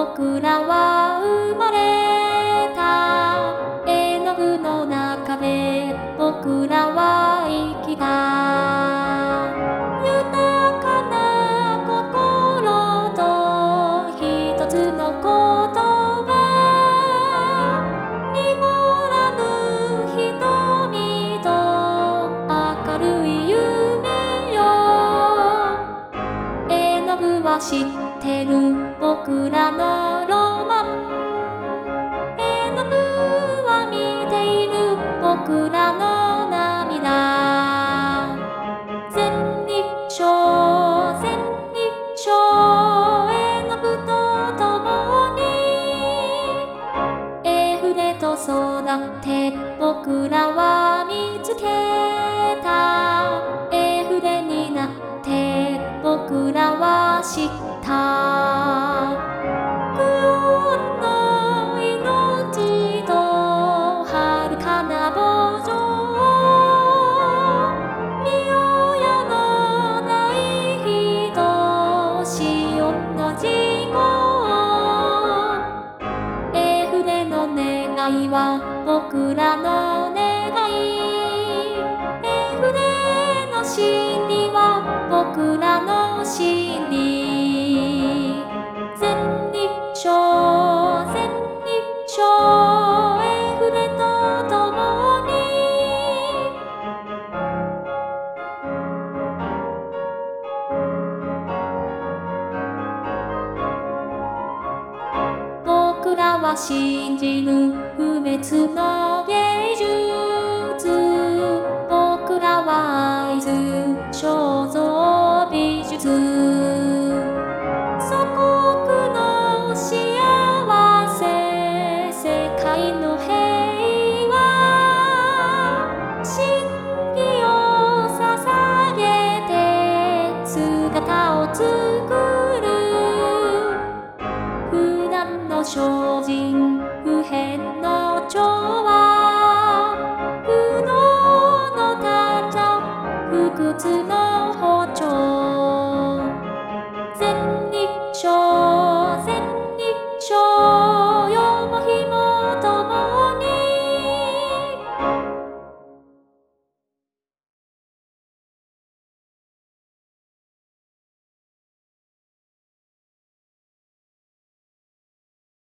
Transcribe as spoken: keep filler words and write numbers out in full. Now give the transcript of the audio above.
僕らは生まれた絵の具の中で僕らは生きた豊かな心と一つの言葉濁らぬ瞳と明るい夢よ絵の具は知ってる僕らのロマン絵の具は見ている僕らの涙全日照全日照絵の具と共に絵筆と育て僕らは見つけた絵筆になって僕らは知った不穏の命と遥かな慕情見ようやのない人シオンの事故絵筆の願いは僕らの願い絵筆の真理は僕らの真理全日照全日照絵筆と共に僕らは信じる不滅の芸術僕らは愛す肖像美術祖国の幸せ世界の平和真偽を捧げて姿を作る不断の精進不変の